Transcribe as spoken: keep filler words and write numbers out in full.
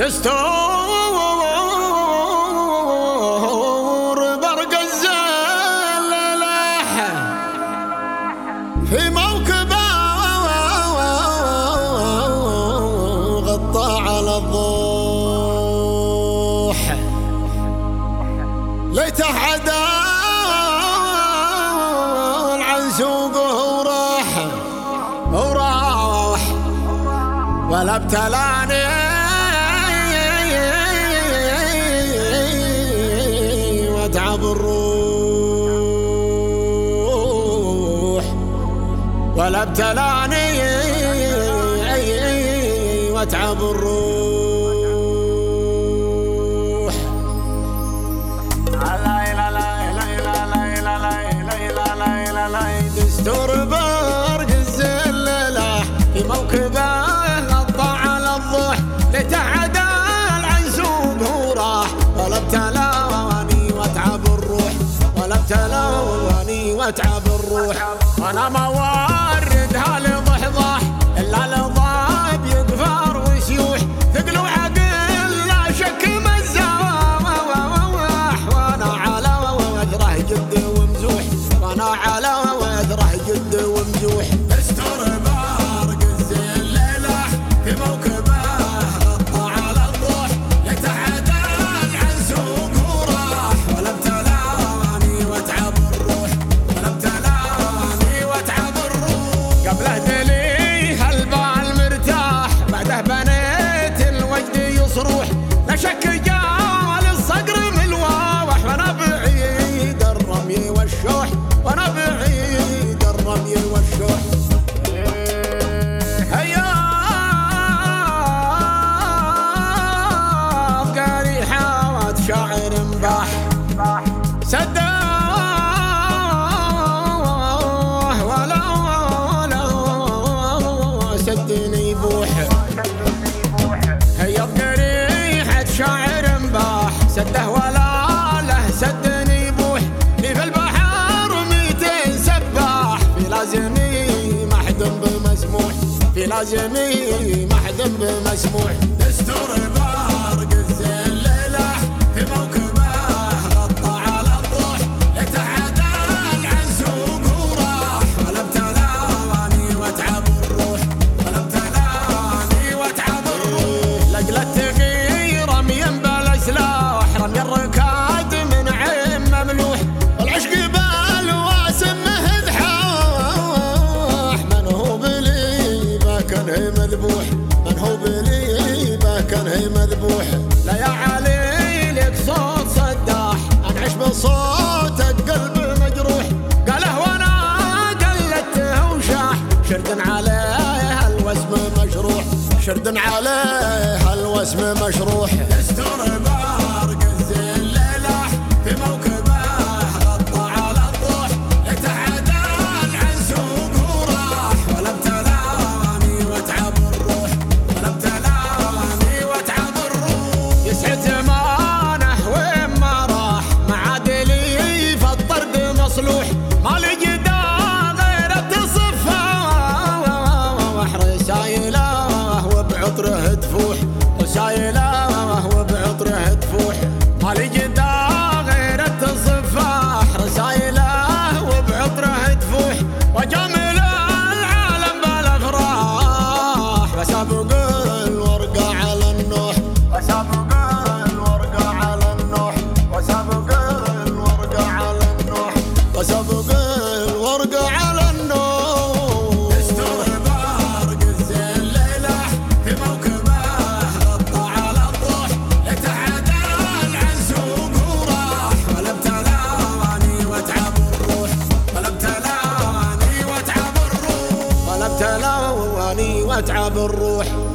دستور برق الزلح في موكبه غطى على الضوح ليت حدا عن سوقه وراح وراح ولا ابتلاني واتعب الروح ولا ابتلاني واتعب الروح. دستور برق الزلة في موكبه غطى على الضوح لتعدل عن سوقه وراح ولا ابتلاني واتعب الروح ولا ابتلاني واتعب الروح. وانا ما واردها لضحضاح الا لضاب يقفر ويسيوح ثقل وعقل لا شك مزاح وانا على وذره جد ومزوح وانا على وذره جد ومزوح. دستور برق الزلة في موكبه غطى على الضوح يتعدل عن سوقه وراح ولا ابتلاني واتعب الروح ولا ابتلاني واتعب الروح. قبله دلي هالبال مرتاح بعده بنيت الوجد يصروح لا شك جال الصقر ملواوح وانا بعيد الرمي والشوح وانا بعيد الرمي والشوح. هيا قاري حاوت شاعر مباح سداه ولا ولا سدني يبوح. هيا بقريحة شاعر مباح سده ولا له سدني يبوح. لي في البحر ميتين سباح في لازمي محدم بمسموح في لازمي محدم بمسموح. دستور برق الزلة في موكبه غطى على الضوح يتعدل عن سوقه وراح ولا ابتلاني واتعب الروح ولا ابتلاني واتعب الروح. لاجل التغيير رمي بلا سلاح رمي الركاد من عين مملوح والعشق بالواسم مهدحاح من هو بليبه كان هي مذبوح من هو بليبه كان هي مذبوح. لا يا علي لك صوت صداح انعش بصوتك قلب مجروح قاله وانا قلدته وشاح شرد عليه الوسم مشروح شرد عليه الوسم مشروح. دستور برق الزلة في موكبه غطى على الضوح يتعدل عن سوقه وراح ولا ابتلاني واتعب الروح ولا ابتلاني واتعب الروح. يسعد زمانه وين ما راح معادلي في الطرد مصلوح ما لي جدا غير تصفه رسايله وبعطره تفوح رسايله وبعطره تفوح ما لي جدا غير التصفاح رسايله وبعطره تفوح. وجامل العالم بالافراح وسابق الورقه على النوح وسابق الورقه على النوح وسابق الورقه على النوح وسابق الورقه على النوح. دستور برق الزلة في موكبه غطى على الضوح يتعدل عن سوقه وراح ولا ابتلاني واتعب الروح ولا ابتلاني واتعب الروح ولا ابتلاني واتعب الروح.